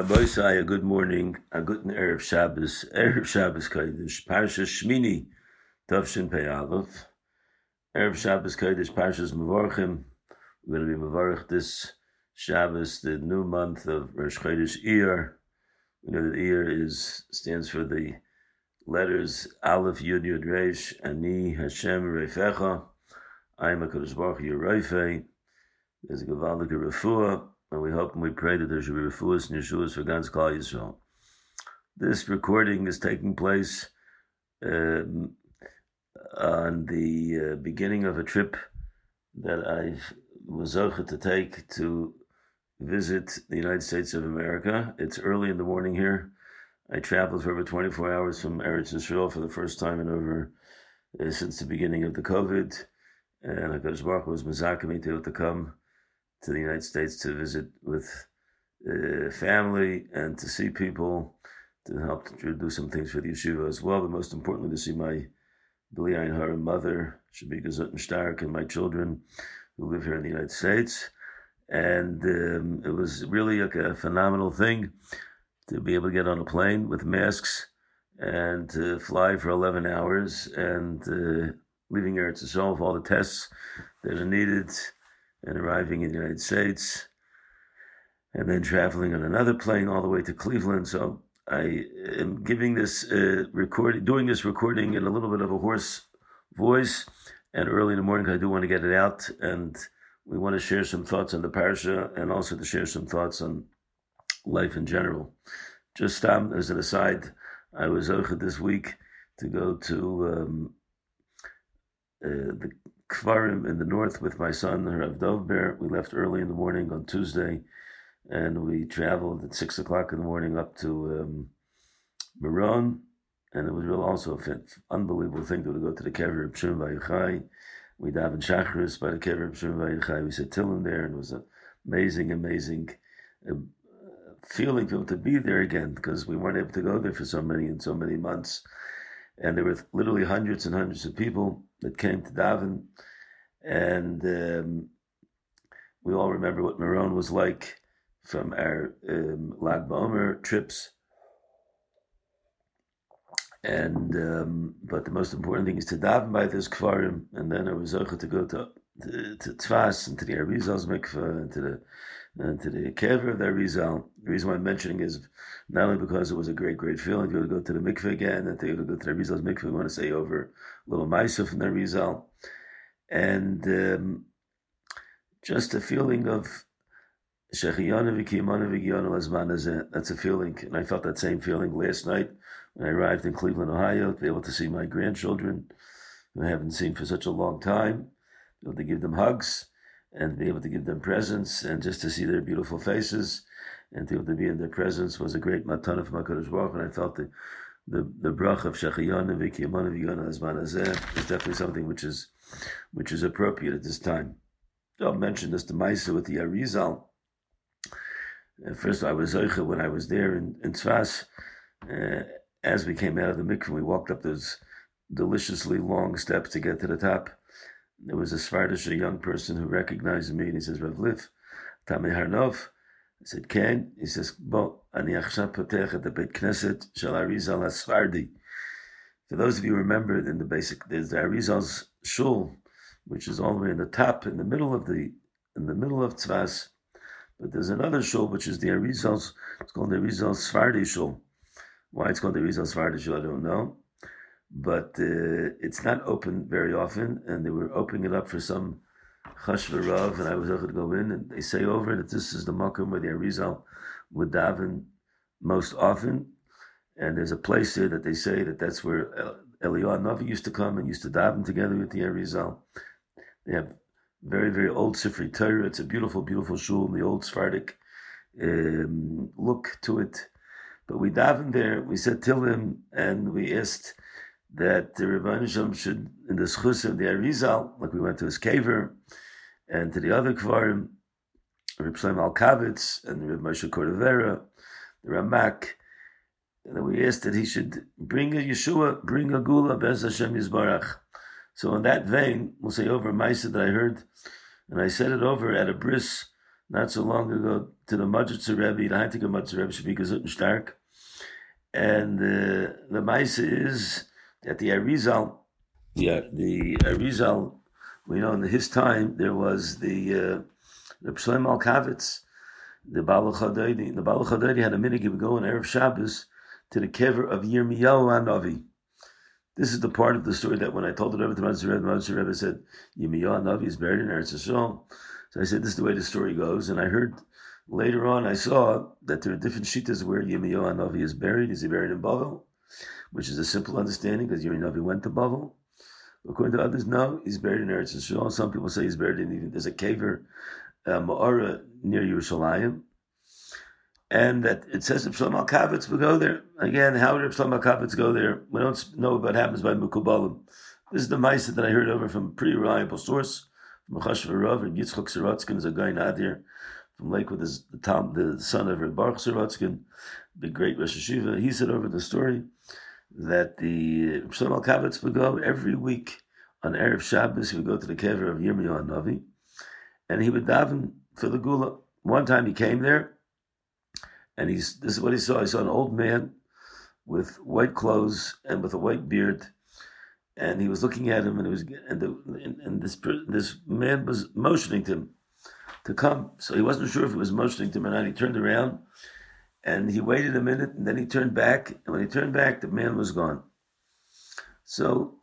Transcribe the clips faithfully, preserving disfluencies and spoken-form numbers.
Aboisai, a good morning, a good Erev Shabbos, Erev Shabbos Kodesh, Parshas Shmini, Tavshin Pei Aleph, Erev Shabbos Kodesh, Parshas Mevorchim. We're going to be Mevorch this Shabbos, the new month of Rosh Chodesh Iyar. We know that Iyar is stands for the letters Aleph, Yud, Yud, Reish, Ani, Hashem, Reifecha. I am HaKadosh Baruch Hu Reifei. There's a Gavaldik Refuah. And we hope and we pray that there should be refuahs and yeshuas for Gans Klal Yisrael. This recording is taking place um, on the uh, beginning of a trip that I was zocheh to take to visit the United States of America. It's early in the morning here. I traveled for over twenty-four hours from Eretz Yisrael for the first time in over uh, since the beginning of the COVID. And HaKadosh Baruch Hu was mezaken me to be able to come to the United States to visit with uh, family and to see people, to help to do some things for the yeshiva as well, but most importantly to see my B'li Ayin Hara mother, Shabi Gezut and Stark, and my children who live here in the United States. And um, it was really like a phenomenal thing to be able to get on a plane with masks and to fly for eleven hours and uh, leaving Eretz Yisrael with all the tests that are needed, and arriving in the United States, and then traveling on another plane all the way to Cleveland. So I am giving this uh, recording, doing this recording in a little bit of a hoarse voice, and early in the morning I do want to get it out, and we want to share some thoughts on the parsha, and also to share some thoughts on life in general. Just um, as an aside, I was zocheh this week to go to um, uh, the Kfarim in the north with my son, Rav Dovber. We left early in the morning on Tuesday, and we traveled at six o'clock in the morning up to um, Meron, and it was really also an unbelievable thing to go to the Kever of Shimon Vayachai. We davened Shachris by the Kever of Shimon Vayachai. We said Tillim there, and it was an amazing, amazing uh, feeling to, to be there again, because we weren't able to go there for so many and so many months. And there were literally hundreds and hundreds of people that came to daven, and um, we all remember what Meron was like from our um, Lag BaOmer trips. And um, but the most important thing is to daven by this kfarim, and then I was zocheh to go to to, to Tzfas and to the Arizal's mikveh and to the and to the kever of the Arizal. The reason why I'm mentioning is not only because it was a great, great feeling to go to the mikveh again and to go to the Arizal's mikveh. We want to say over a little ma'aseh from the Arizal, and um, just a feeling of shechiyana v'kiyamana v'giyana lazman hazeh. That's a feeling, and I felt that same feeling last night when I arrived in Cleveland, Ohio, to be able to see my grandchildren who I haven't seen for such a long time, be able to give them hugs, and be able to give them presents, and just to see their beautiful faces, and to be able to be in their presence was a great matana from HaKadosh Baruch Hu. And I felt the the, the brach of shechiyana v'kiyamana v'giyana lazman hazeh is definitely something which is which is appropriate at this time. So I'll mention this to Maisa with the Arizal. Uh, first, I was zocheh when I was there in, in Tzfas. Uh, as we came out of the mikveh, we walked up those deliciously long steps to get to the top. There was a Svardish, a young person who recognized me, and he says, Rav Liv, Tamei Harnov. I said, Ken. He says, Bo, ani achshav potech et Beit Knesset shel Arizal HaSfardi. For those of you who remember, in the basic, there's the Arizal's shul, which is all the way in the top, in the middle of the, in the middle of Tzfas. But there's another shul, which is the Arizal's, it's called the Arizal's Sfardi shul. Why it's called the Arizal's Sfardi shul, I don't know. But uh, it's not open very often, and they were opening it up for some chashva rav, and I was able to go in, and they say over that this is the makom where the Arizal would daven most often, and there's a place there that they say that that's where Eliyahu Navi used to come and used to daven together with the Arizal. They have very, very old Sifrei Torah. It's a beautiful, beautiful shul in the old Sephardic um, look to it. But we davened there, we said Tillim, and we asked that the Rebbeinu Shalom should, in the schus of the Arizal, like we went to his kaver, and to the other kvarim, Reb Shlomo Alkavitz, and Reb Moshe Cordovera, the Ramak, and then we asked that he should bring a Yeshua, bring a Gula, Bez Hashem Yisbarach. So in that vein, we'll say over Maisa that I heard, and I said it over at a bris not so long ago to the Majitzer Rebbe, the Heintiger Majitzer Rebbe, should be gesund and stark. And uh, the Maisa is that the Arizal, the, the Arizal, we know in his time, there was the uh, the Shlomo Alkavitz, the Baal Chadodi. The Baal Chadodi had a minute of going Erev Shabbos to the kever of Yirmiyahu Hanavi. This is the part of the story that when I told it over to Majitzer Rebbe, Majitzer Rebbe said, Yirmiyahu Hanavi is buried in Eretz Yisrael. So I said, this is the way the story goes. And I heard later on, I saw that there are different shittas where Yirmiyahu Hanavi is buried. Is he buried in Bavel? Which is a simple understanding because Yirmiyahu Hanavi went to Bavel. According to others, no, he's buried in Eretz Yisrael. Some people say he's buried in even, there's a kever, uh, Ma'ara, near Yerushalayim. And that it says that Shlomo Alkavitz will go there. Again, how did Shlomo Alkavitz go there? We don't know what happens by Mukubalim. This is the Maisa that I heard over from a pretty reliable source, from Chashva Rav, and Yitzchok Sorotzkin is a guy Nadir from Lakewood, is the, Tom, the son of Baruch Sorotzkin, the great Rosh Hashiva. He said over the story that the Shlomo Alkavitz would go every week on Erev Shabbos. He would go to the kever of Yirmiyahu Hanavi, and he would daven for the Gula. One time he came there, and he's this is what he saw. He saw an old man with white clothes and with a white beard, and he was looking at him, and it was and, the, and, and this this man was motioning to him to come. So he wasn't sure if he was motioning to him or not. He turned around, and he waited a minute, and then he turned back. And when he turned back, the man was gone. So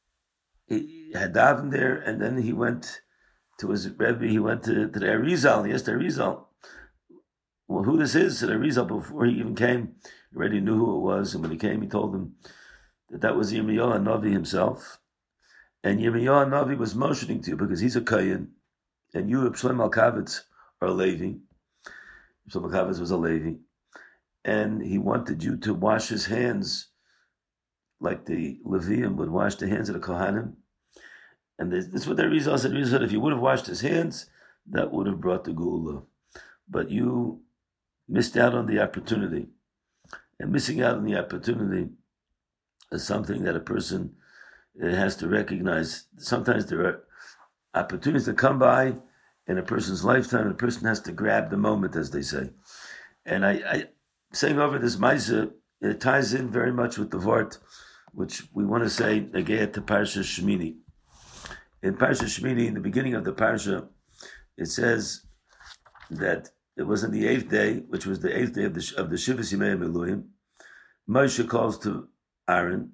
he had davened there, and then he went to his Rebbe. He went to, to the Arizal. He asked the Arizal, well, who this is? So the Arizal, before he even came, he already knew who it was. And when he came, he told him that that was Yirmiyahu Hanavi himself. And Yirmiyahu Hanavi was motioning to you because he's a Kayin, and you, Shlomo Alkavitz, are a Levi. Shlomo Alkavitz was a Levi. And he wanted you to wash his hands like the Levium would wash the hands of the Kohanim. And this, this is what the Rizal said. Rizal said, if you would have washed his hands, that would have brought the Geula. But you missed out on the opportunity. And missing out on the opportunity is something that a person has to recognize. Sometimes there are opportunities that come by in a person's lifetime, and a person has to grab the moment, as they say. And I, I saying over this Maisa, it ties in very much with the Vort, which we want to say, Negea to Parsha Shemini. In Parsha Shemini, in the beginning of the Parsha, it says that it was on the eighth day, which was the eighth day of the of the Shivas Yimei Miluim. Moshe calls to Aaron,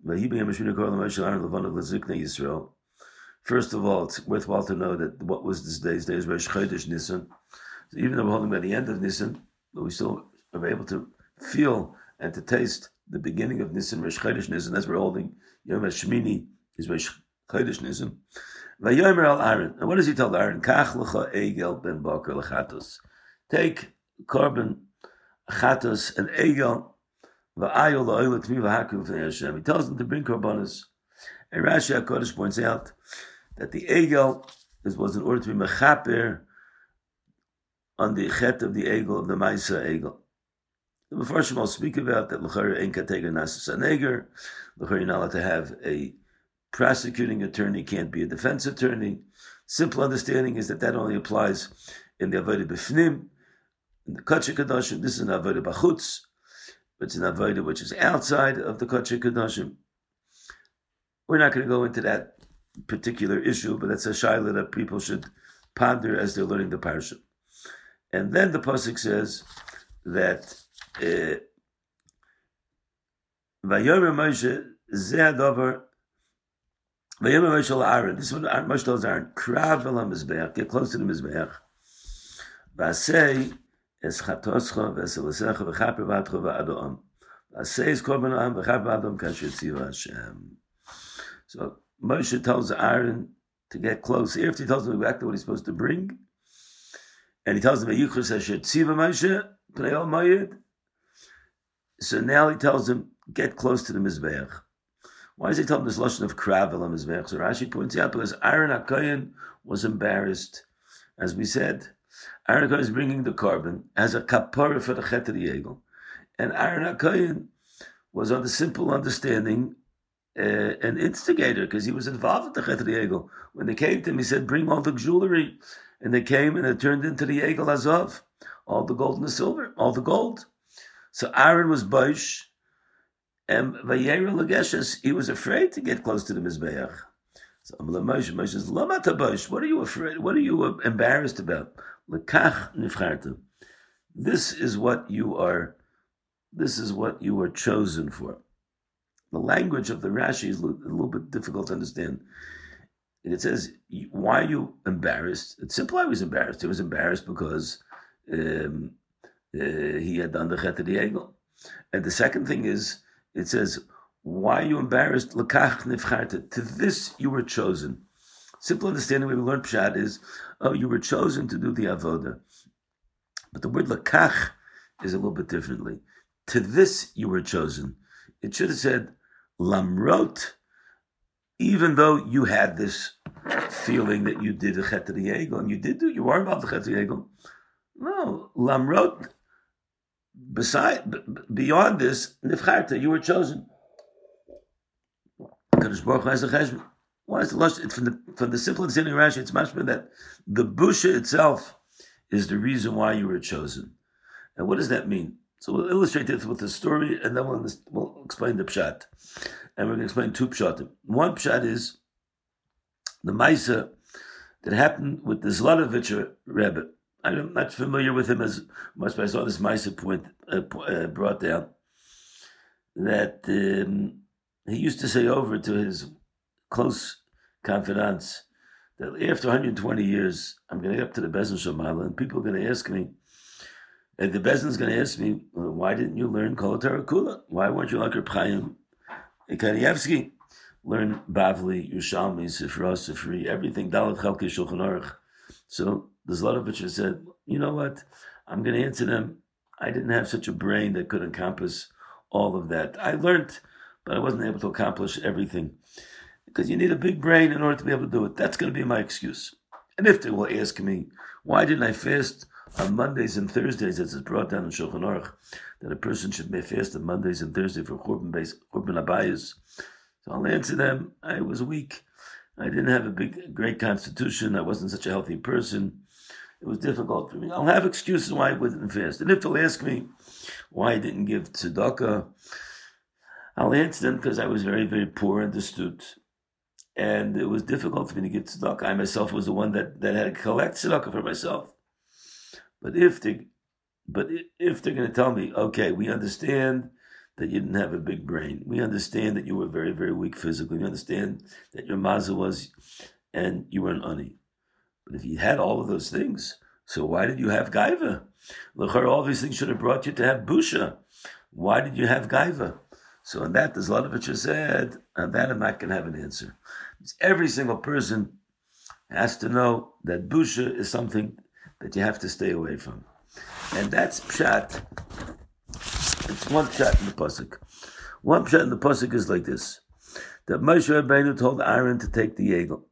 Yisrael. First of all, it's worthwhile to know that what was this day's day is Rosh Chodesh Nisan. So even though we're holding by the end of Nisan, but we still are able to feel and to taste the beginning of Nisan, Rosh Chodesh Nisan. That's what we're holding. Yom HaShemini is Rosh Chodesh Nisan. Vayomer al Aaron. And what does he tell Aaron? Kach lecha egel ben bakar lechatos. Take korban, chatos, and egel. Va'ayol la'oil t'mi v'haku v'nei Hashem. He tells them to bring korbanos. And Rashi HaKodesh points out that the egel is, was in order to be mechaper on the chet of the egel, of the Maisa egel. The Mefarshim will speak about that l'chari ein katega nasas haneger. L'chari you're not allowed to have a prosecuting attorney, can't be a defense attorney. Simple understanding is that that only applies in the Avodah B'fnim, in the Kodesh Kodashim. This is an Avodah B'chutz, but it's an Avodah which is outside of the Kodesh Kodashim. We're not going to go into that particular issue, but that's a shaila that people should ponder as they're learning the parsha. And then the pasuk says that Vayomer Moshe zeh hadavar. Vayomer Moshe la'Aaron. This is what Moshe tells Aaron: Krav el hamizbeach, get close to the mizbeach. V'asei es chatoscha v'eselesecha v'chaper v'atcha v'adam. V'asei es korban ha'am v'chaper v'adam kasher tzivah Hashem. So Moshe tells Aaron to get close. Here, he tells him exactly what he's supposed to bring, and he tells him Yichus Asher Tziva Moshe Pnei Ol Moed. So now he tells him get close to the mizbeach. Why does he tell him this lashon of krav el mizbeach? So Rashi points out because Aaron HaKohen was embarrassed, as we said. Aaron HaKohen is bringing the korban as a kapara for the chet of the egel, and Aaron HaKohen was on the simple understanding uh, an instigator because he was involved with the Chet Egel. When they came to him, he said, "Bring all the jewelry," and they came and it turned into the Egel Azov, all the gold and the silver, all the gold. So Aaron was Boish, and Vayeru Lageshes, he was afraid to get close to the Mizbeach. So Moshe, Moshe says, "Lamata Boish, what are you afraid? What are you embarrassed about? Lekach nifcharta. This is what you are. This is what you are chosen for." The language of the Rashi is a little bit difficult to understand. And it says, "Why are you embarrassed?" It's simple. I was embarrassed. He was embarrassed because um, uh, he had done the Chet Egel. And the second thing is, it says, "Why are you embarrassed?" Lekach nifcharta. To this you were chosen. Simple understanding we learned Pshat is, oh, you were chosen to do the avoda. But the word lekach is a little bit differently. To this you were chosen. It should have said, lamrot, even though you had this feeling that you did a Chet Egel, and you did do, you are involved in the Chet Egel. No, lamrot, beside, beyond this, nifcharta, you were chosen. Kadosh Baruch Hu has a cheshbon. Why is the lush? It's from the from the simple understanding of Rashi. It's mashma that the busha itself is the reason why you were chosen. And what does that mean? So we'll illustrate this with the story, and then we'll, we'll explain the pshat. And we're going to explain two pshatim. One pshat is the Maisa that happened with the Zlatovicher Rebbe. I'm not familiar with him as much, but I saw this Maisa point uh, uh, brought down that um, he used to say over to his close confidants that after one hundred twenty years, I'm going to get up to the Bezdin Shomala, and people are going to ask me, and the Bezdin is going to ask me, well, why didn't you learn Kol Torah Kula? Why weren't you like Reb Chaim Kanievsky? Learn Bavli, Yerushalmi, Sifra, Sifri, everything, Dalet Chalkei Shulchan Aruch. So the Zlatovicher said, you know what? I'm going to answer them. I didn't have such a brain that could encompass all of that. I learned, but I wasn't able to accomplish everything. Because you need a big brain in order to be able to do it. That's going to be my excuse. And if they will ask me, why didn't I fast on Mondays and Thursdays, as it's brought down in Shulchan Aruch, that a person should be fast on Mondays and Thursdays for Churban Beis, Churban Abayis. So I'll answer them, I was weak. I didn't have a big, great constitution. I wasn't such a healthy person. It was difficult for me. I'll have excuses why I wouldn't fast. And if they'll ask me why I didn't give tzedakah, I'll answer them because I was very, very poor and destitute. And it was difficult for me to give tzedakah. I myself was the one that, that had to collect tzedakah for myself. But if they, but if they're going to tell me, okay, we understand that you didn't have a big brain. We understand that you were very, very weak physically. We understand that your mazel was, and you were an ani. But if you had all of those things, so why did you have gaiva? L'chor, all these things should have brought you to have busha. Why did you have gaiva? So on that, the Zlatovicher said, on that I'm not going to have an answer. Every single person has to know that busha is something that you have to stay away from. And that's pshat. It's one pshat in the pasuk. One pshat in the pasuk is like this: that Moshe Rabbeinu told Aaron to take the egel,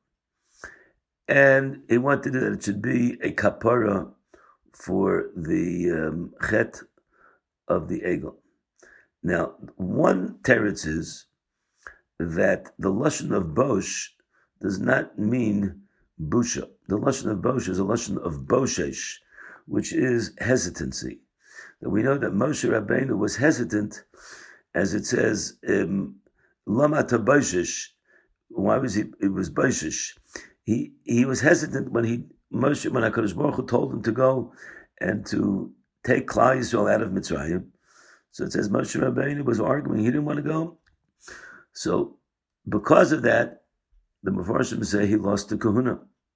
and he wanted that it should be a kapara for the um, chet of the egel. Now, one teretz is that the lashon of bosh does not mean busha. The lashon of bosh is a lashon of boshesh, which is hesitancy. That we know that Moshe Rabbeinu was hesitant, as it says, um, lama ta boshesh. Why was he? It was boshesh. He he was hesitant when he Moshe when HaKadosh Baruch Hu told him to go and to take Klal Yisrael out of Mitzrayim. So it says Moshe Rabbeinu was arguing; he didn't want to go. So because of that, the Mefarshim say he lost the kahuna.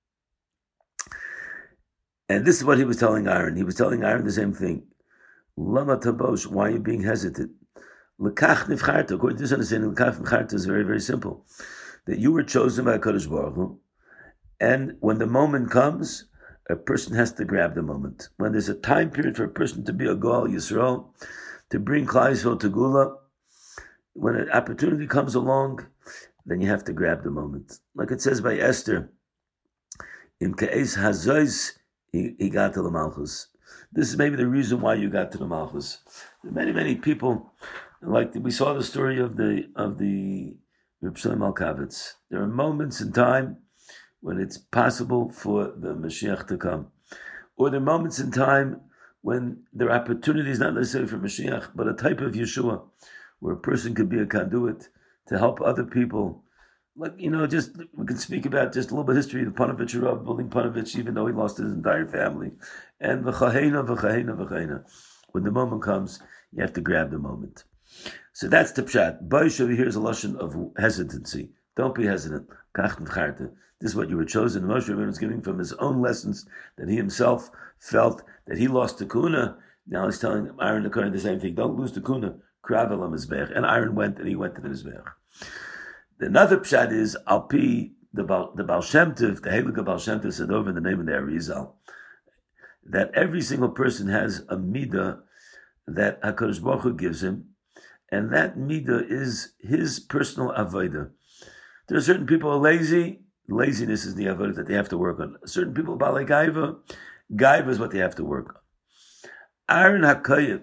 And this is what he was telling Aaron. He was telling Aaron the same thing. Lama tabosh, why are you being hesitant? Lekach nifcharta. According to this understanding, lekach nifcharta is very, very simple. That you were chosen by HaKadosh Baruch Hu, and when the moment comes, a person has to grab the moment. When there's a time period for a person to be a Goal Yisrael, to bring Klal Yisrael to Gula, when an opportunity comes along, then you have to grab the moment. Like it says by Esther, in Ka'es Hazois, he, he got to the Malchus. This is maybe the reason why you got to the Malchus. Many, many people, like we saw the story of the of the Reb Shlomo Alkavitz. There are moments in time when it's possible for the Mashiach to come. Or there are moments in time when there are opportunities, not necessarily for Mashiach, but a type of Yeshua, where a person could be a conduit to help other people. Like, you know, just, we can speak about just a little bit of history of Panovich Rav building Panovich, even though he lost his entire family. And v'chahena, v'chahena, v'chahena. When the moment comes, you have to grab the moment. So that's the pshat. Boish over here is a lashon of hesitancy. Don't be hesitant. Kach v'charte. This is what you were chosen. Moshe Rabbeinu was giving from his own lessons that he himself felt that he lost the kuna. Now he's telling Aaron the same thing. Don't lose the kuna. Krav el mizbech. And Aaron went and he went to the mizbech. Another pshat is Alpi, the Baal, the Baal Shem Tov, the Heilige Baal Shem Tov said over in the name of the Arizal, that every single person has a midah that HaKadosh Baruch Hu gives him, and that midah is his personal avodah. There are certain people who are lazy. Laziness is the avodah that they have to work on. Certain people, Balei Gaiva, Gaiva is what they have to work on. Aaron HaKoyim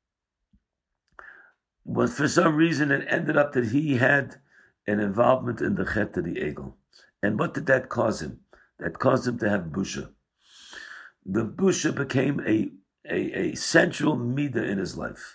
was, for some reason, it ended up that he had an involvement in the Chet of the Egel. And what did that cause him? That caused him to have busha. The busha became a, a, a central midah in his life.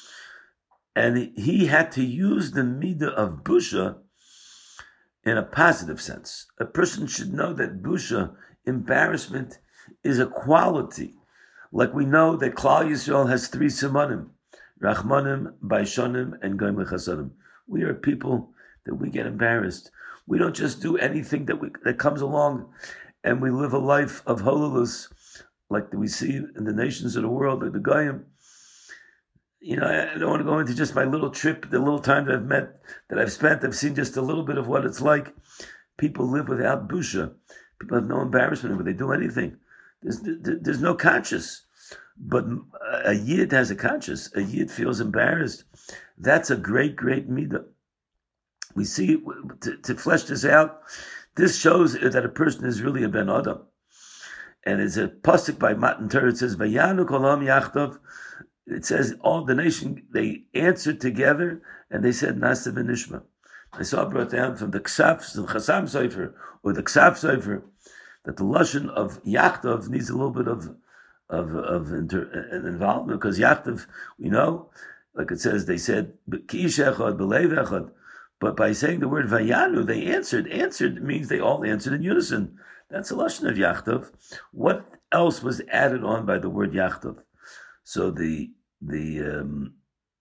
And he had to use the midah of busha in a positive sense. A person should know that busha, embarrassment, is a quality. Like we know that Klal Yisrael has three simanim, Rachmanim, Baishanim, and Goim Lechasadim. We are people that we get embarrassed. We don't just do anything that we, that comes along and we live a life of hololus like we see in the nations of the world, like the Goyim. You know, I don't want to go into just my little trip, the little time that I've met, that I've spent. I've seen just a little bit of what it's like. People live without busha. People have no embarrassment when they do anything. There's, there's no conscience. But a yid has a conscience. A yid feels embarrassed. That's a great, great midah. We see, to, to flesh this out, this shows that a person is really a ben adam. And it's a pasuk by Matan Torah. It says, "Vayanu kolam yachtav." It says all the nation, they answered together and they said Nasa v'nishma. I saw it brought down from the Ksaf, the Chasam Sofer, or the Ksaf Sofer, that the lashon of Yachtav needs a little bit of of of inter, uh, involvement, because Yachtav, we know, like it says, they said Ki'ish echad, b'leiv echad, but by saying the word Vayanu, they answered. Answered means they all answered in unison. That's a lashon of Yachtav. What else was added on by the word Yachtav? So the the um,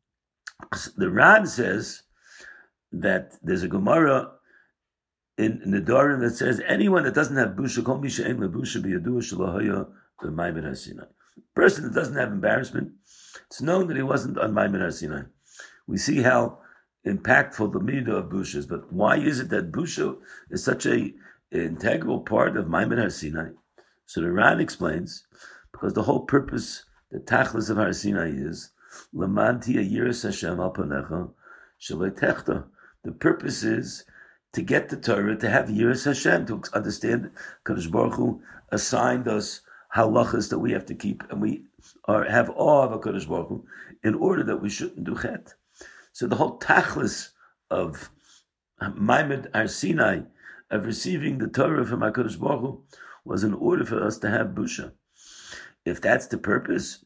the Ran says that there's a Gemara in, in the Dorim that says anyone that doesn't have busha, kol mi she'en lebusha b'yadua shelo the Maimed Har Sinai. Person that doesn't have embarrassment, it's known that he wasn't on Maimed Har Sinai. We see how impactful the midah of busha is, but why is it that busha is such a integral part of Maimed Har Sinai? So the Ran explains, because the whole purpose, the tachlis of Har Sinai is Lamanti Yiras Hashem al panecha shalei techta. The purpose is to get the Torah, to have Yiras Hashem, to understand Kadosh Baruch Hu assigned us halachas that we have to keep, and we are have awe of Kadosh Baruch Hu in order that we shouldn't do chet. So the whole tachlis of Maimed Har Sinai, of receiving the Torah from Kadosh Baruch Hu, was in order for us to have busha. If that's the purpose,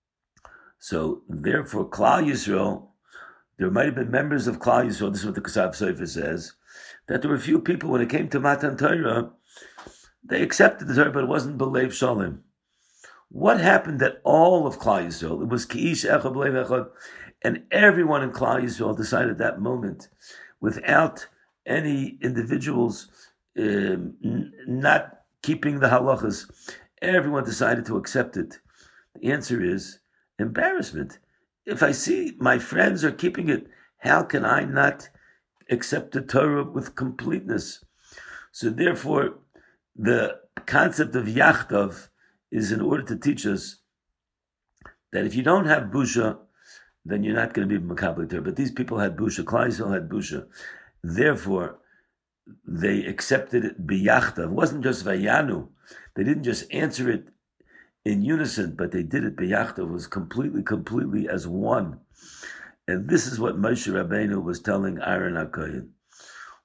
so therefore Klal Yisrael, there might have been members of Klal Yisrael, this is what the Ksaf Sofer says, that there were a few people, when it came to Matan Torah, they accepted the Torah, but it wasn't B'leiv Shalom. What happened that all of Klal Yisrael, it was Ki'ish Echad B'leiv Echad, and everyone in Klal Yisrael decided at that moment, without any individuals um, n- not keeping the halachas, everyone decided to accept it. The answer is embarrassment. If I see my friends are keeping it, how can I not accept the Torah with completeness? So therefore, the concept of Yachtav is in order to teach us that if you don't have busha, then you're not going to be Makabel Torah. But these people had busha. Klal Yisrael had busha. Therefore, they accepted it b'yachtav. It wasn't just vayanu. They didn't just answer it in unison, but they did it b'yachtav. It was completely, completely as one. And this is what Moshe Rabbeinu was telling Aaron HaKohen.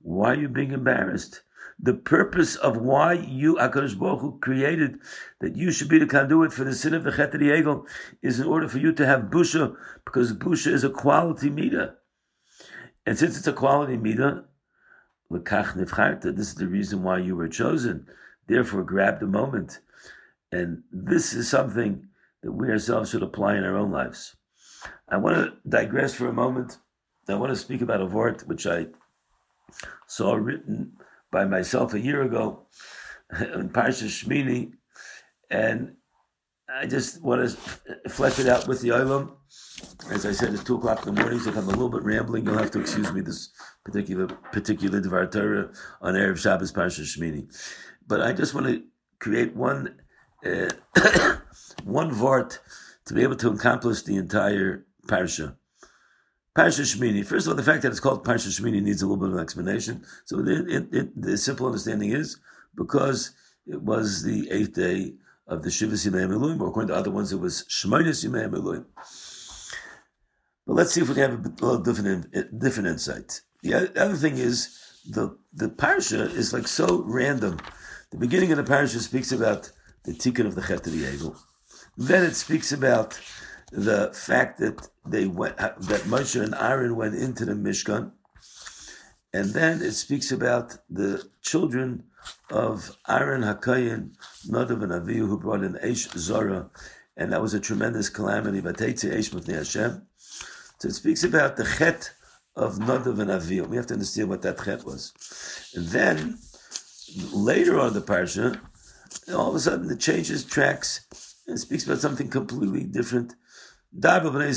Why are you being embarrassed? The purpose of why you, HaKadosh Baruch Hu, created that you should be the conduit for the sin of the Chet Egel is in order for you to have busha, because busha is a quality midah. And since it's a quality midah, l'kach nivcharta, this is the reason why you were chosen. Therefore, grab the moment. And this is something that we ourselves should apply in our own lives. I want to digress for a moment. I want to speak about a vort which I saw written by myself a year ago in Parshas Shmini, and I just want to flesh it out with the Olam. As I said, it's two o'clock in the morning, so if I'm a little bit rambling, you'll have to excuse me this particular particular Dvar Torah on Erev Shabbos Parshas Shmini. But I just want to create one uh, one vort to be able to accomplish the entire parsha. Parsha Shmini. First of all, the fact that it's called Parsha Shmini needs a little bit of an explanation. So it, it, it, the simple understanding is because it was the eighth day of the Shivas Yimei Eluim, or according to other ones, it was Shmonis Yimei Eluim. But let's see if we can have a little different, different insight. The other thing is the the parsha is like so random. The beginning of the parsha speaks about the tikkun of the Chet Egel. Then it speaks about the fact that they went, that Moshe and Aaron went into the Mishkan, and then it speaks about the children of Aaron HaKohen, Nadav and Avihu, who brought in Eish Zora, and that was a tremendous calamity. Vateitze Eish Mifnei Hashem. So it speaks about the Chet of Nadav and Avihu. We have to understand what that Chet was. And then later on in the parsha, all of a sudden it changes tracks and speaks about something completely different. It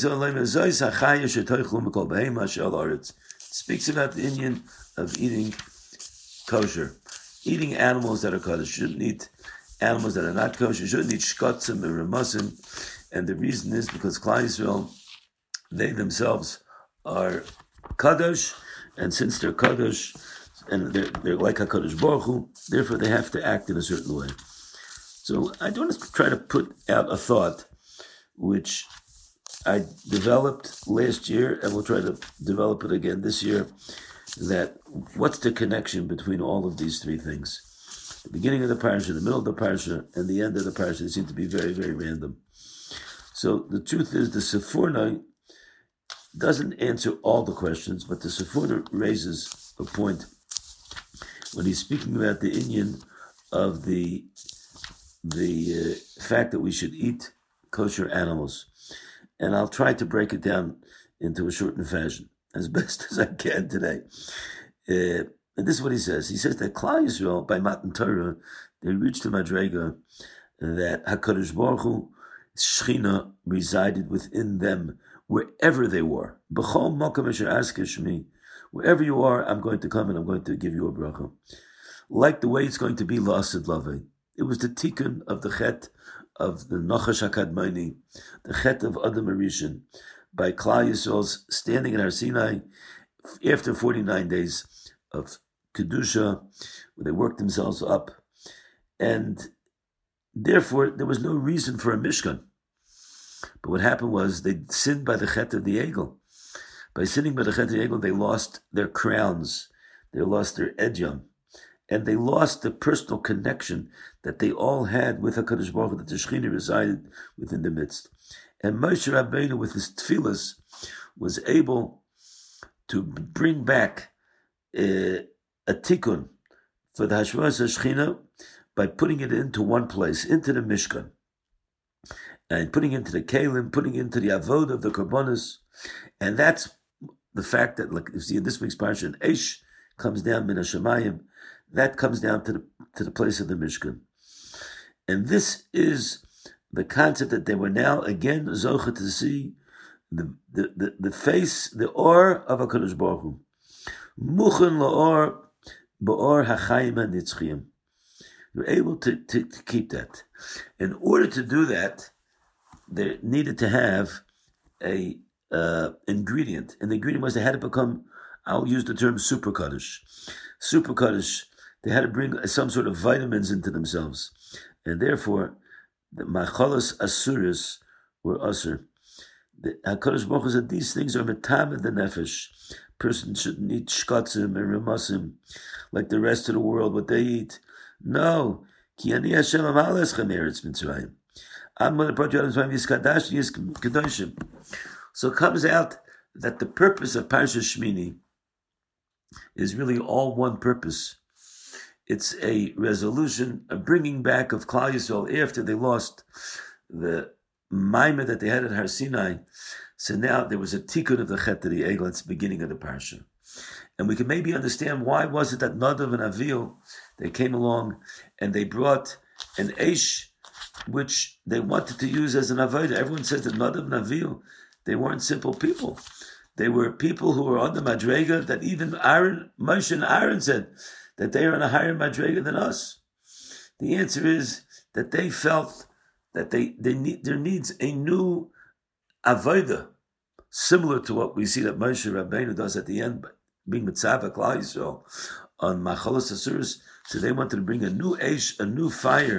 speaks about the Indian of eating kosher, eating animals that are kosher. You shouldn't eat animals that are not kosher. You shouldn't eat shkotzim and ramasim. And the reason is because Klal Yisrael, they themselves are kadosh, and since they're kadosh, and they're, they're like HaKadosh Baruch Hu, therefore they have to act in a certain way. So I want to try to put out a thought which I developed last year, and we'll try to develop it again this year, that what's the connection between all of these three things? The beginning of the parsha, the middle of the parsha, and the end of the parsha, they seem to be very, very random. So the truth is, the Sforno doesn't answer all the questions, but the Sforno raises a point when he's speaking about the inyan of the the uh, fact that we should eat kosher animals. And I'll try to break it down into a shortened fashion as best as I can today. Uh, and this is what he says. He says that Klal Yisrael, by Matan Torah, they reached the Madrega that HaKadosh Baruch Hu, Shechina, resided within them wherever they were. B'chol makom asher aska shmi. Wherever you are, I'm going to come and I'm going to give you a bracha. Like the way it's going to be La'asid Lavei. It was the tikkun of the Chet of the Nachash HaKadmoni, the Chet of Adam Arishan, by Klal Yisrael's standing in Har Sinai after forty-nine days of Kedusha, where they worked themselves up. And therefore, there was no reason for a Mishkan. But what happened was they sinned by the Chet of the Egel. By sinning by the Chet of the Egel, they lost their crowns, they lost their edyam, and they lost the personal connection that they all had with HaKadosh Baruch Hu, that the Shechina resided within the midst. And Moshe Rabbeinu, with his tefillas, was able to bring back uh, a tikkun for the Hashemah Shechina by putting it into one place, into the Mishkan, and putting it into the Kalim, putting it into the Avod of the Karbonos. And that's the fact that, like you see in this week's parsha, Eish comes down min hashamayim, that comes down to the to the place of the Mishkan. And this is the concept that they were now again zocha to see the the, the, the face, the or of HaKadosh Baruch Hu. Muchen la'or ba'or hachayim hanitzchiyim. You're able to, to, to keep that. In order to do that, they needed to have a uh, ingredient. And the ingredient was they had to become, I'll use the term super kaddish. Super kaddish, they had to bring some sort of vitamins into themselves. And therefore, the machalos asuris were asur. The HaKadosh Baruch Hu said these things are metamid the nefesh. person shouldn't eat shkatzim and remasim like the rest of the world, what they eat. No. Ki ani Hashem amaleschem eretz Mitzrayim. I'm going to brought you out of Mitzrayim v'yiskadash v'yiskadoshim. So it comes out that the purpose of Parshas Shmini is really all one purpose. It's a resolution, a bringing back of Klal Yisrael after they lost the Maimah that they had at Har Sinai. So now there was a tikkun of the Chet of the Egel. It's the beginning of the parsha. And we can maybe understand why was it that Nadav and Avihu, they came along and they brought an Eish, which they wanted to use as an Avodah. Everyone says that Nadav and Avihu, they weren't simple people. They were people who were on the Madrega that even Aaron, Moshe and Aaron said that they are on a higher Madrega than us. The answer is that they felt that they, they need, there needs a new Avodah, similar to what we see that Moshe Rabbeinu does at the end, being Mitzvah Klal Yisrael on Machalos Asuros. So they wanted to bring a new Eish, a new fire.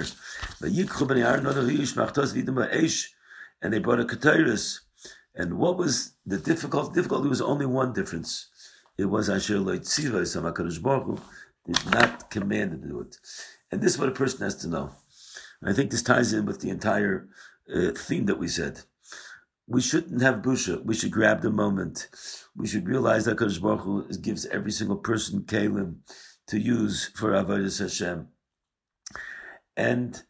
And they brought a Ketairis. And what was the difficult? Difficulty was only one difference. It was Asher Lo Tzivah Yisam HaKadosh Baruch Hu did not command to do it. And this is what a person has to know. And I think this ties in with the entire uh, theme that we said. We shouldn't have busha. We should grab the moment. We should realize that HaKadosh Baruch Hu gives every single person kelim to use for Avodas Hashem. And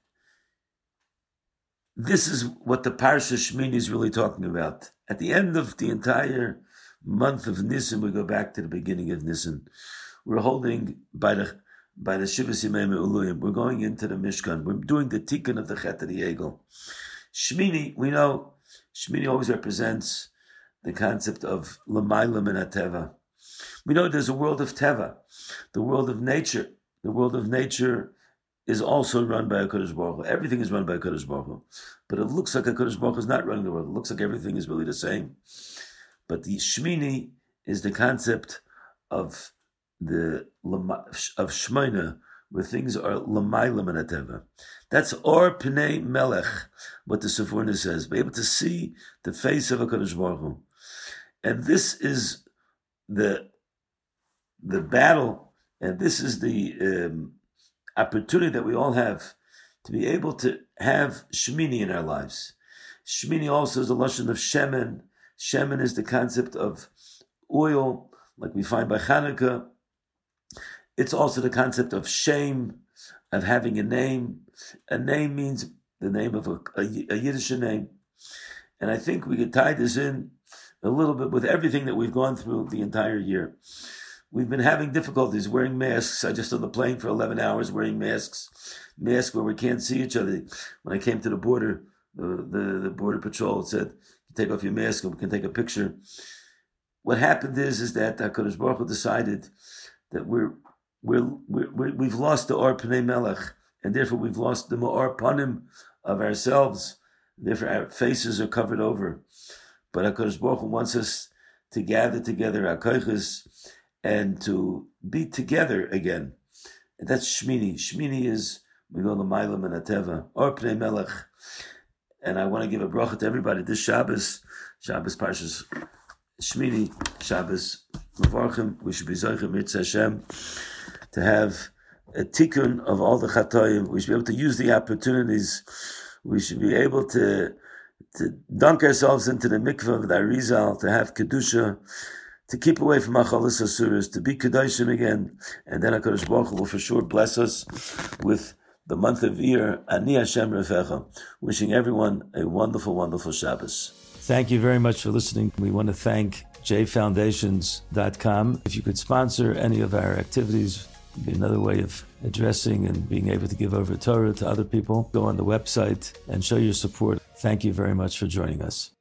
this is what the Parsha Shmini is really talking about. At the end of the entire month of Nisan, we go back to the beginning of Nisan. We're holding by the by the Shivas Yimei Me'uluyim. We're going into the Mishkan. We're doing the Tikkun of the Chet of the Egel. Shmini, we know, Shmini always represents the concept of L'mayla min HaTeva. We know there's a world of Teva, the world of nature. The world of nature is also run by HaKadosh Baruch Hu. Everything is run by HaKadosh Baruch Hu. But it looks like HaKadosh Baruch Hu is not running the world. It looks like everything is really the same. But the Shmini is the concept of the of Shmeina, where things are L'mayla min HaTeva. That's Or Pnei Melech, what the Sforno says. Be able to see the face of HaKadosh Baruch Hu. And this is the the battle, and this is the um, opportunity that we all have to be able to have Shmini in our lives. Shmini also is the lashon of Shemen. Shemen is the concept of oil, like we find by Chanukah. It's also the concept of shame, of having a name. A name means the name of a, a, a Yiddish name. And I think we could tie this in a little bit with everything that we've gone through the entire year. We've been having difficulties wearing masks. I just on the plane for eleven hours wearing masks, masks where we can't see each other. When I came to the border, the, the, the border patrol said, take off your mask and we can take a picture. What happened is, is that HaKadosh Baruch Hu decided that we're, we're, we're, we've lost the Or Pnei Melech, and therefore we've lost the Ma'or Panim of ourselves. Therefore our faces are covered over. But HaKadosh Baruch Hu wants us to gather together our koiches and to be together again. And that's Shmini. Shmini is, we go L'mayla min HaTeva, Or Pnei Melech. And I want to give a bracha to everybody. This Shabbos, Shabbos Parshas Shmini, Shabbos Mevarchim, we should be Zochim Mitzvah Hashem, to have a tikkun of all the chatoim. We should be able to use the opportunities. We should be able to to dunk ourselves into the mikveh of the Arizal, to have kedusha, to keep away from Machalos Asuros, to be kedoshim again, and then HaKadosh Baruch Hu will for sure bless us with the month of Iyar, Ani Hashem Refecha. Wishing everyone a wonderful, wonderful Shabbos. Thank you very much for listening. We want to thank j foundations dot com. If you could sponsor any of our activities, it'd be another way of addressing and being able to give over Torah to other people. Go on the website and show your support. Thank you very much for joining us.